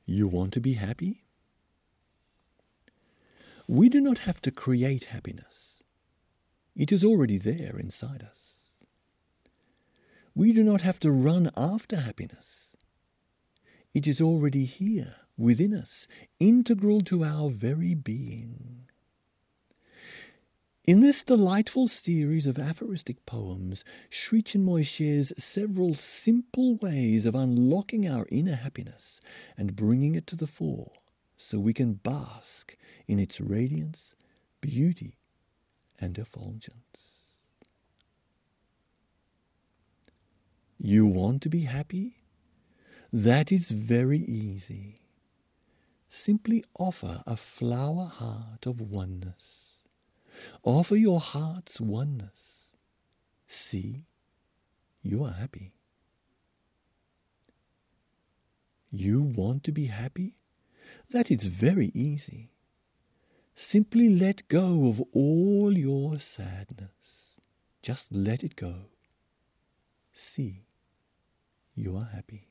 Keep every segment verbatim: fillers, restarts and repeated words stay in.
You want to be happy? We do not have to create happiness. It is already there inside us. We do not have to run after happiness. It is already here within us, integral to our very being. In this delightful series of aphoristic poems, Sri Chinmoy shares several simple ways of unlocking our inner happiness and bringing it to the fore so we can bask in its radiance, beauty, and effulgence. You want to be happy? That is very easy. Simply offer a flower heart of oneness. Offer your heart's oneness. See, you are happy. You want to be happy? That is very easy. Simply let go of all your sadness. Just let it go. See, you are happy.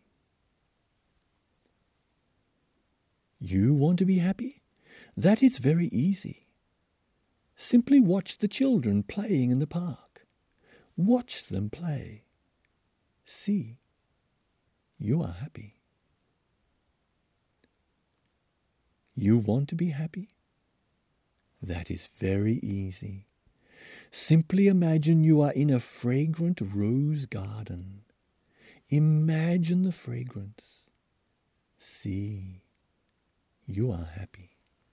You want to be happy? That is very easy. Simply watch the children playing in the park. Watch them play. See, you are happy. You want to be happy? That is very easy. Simply imagine you are in a fragrant rose garden. Imagine the fragrance. See, you are happy.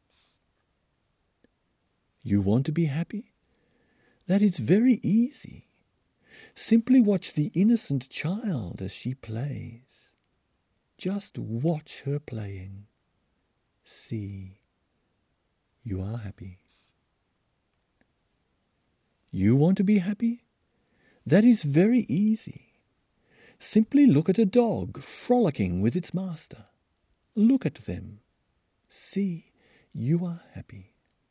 You want to be happy? That is very easy. Simply watch the innocent child as she plays. Just watch her playing. See, you are happy. You want to be happy? That is very easy. Simply look at a dog frolicking with its master. Look at them. See, you are happy.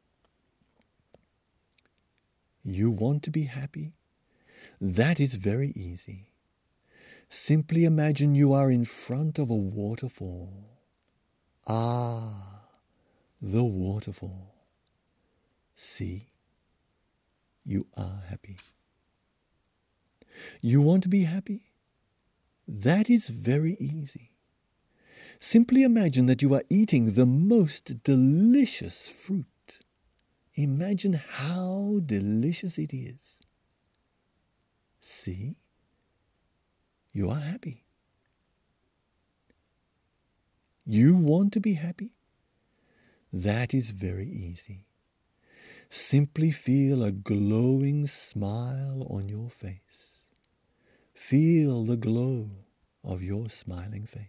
You want to be happy? That is very easy. Simply imagine you are in front of a waterfall. Ah, the waterfall. See, you are happy. You want to be happy? That is very easy. Simply imagine that you are eating the most delicious fruit. Imagine how delicious it is. See, you are happy. You want to be happy? That is very easy. Simply feel a glowing smile on your face. Feel the glow of your smiling face.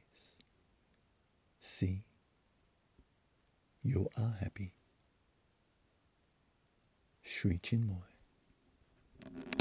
See, you are happy. Sri Chinmoy.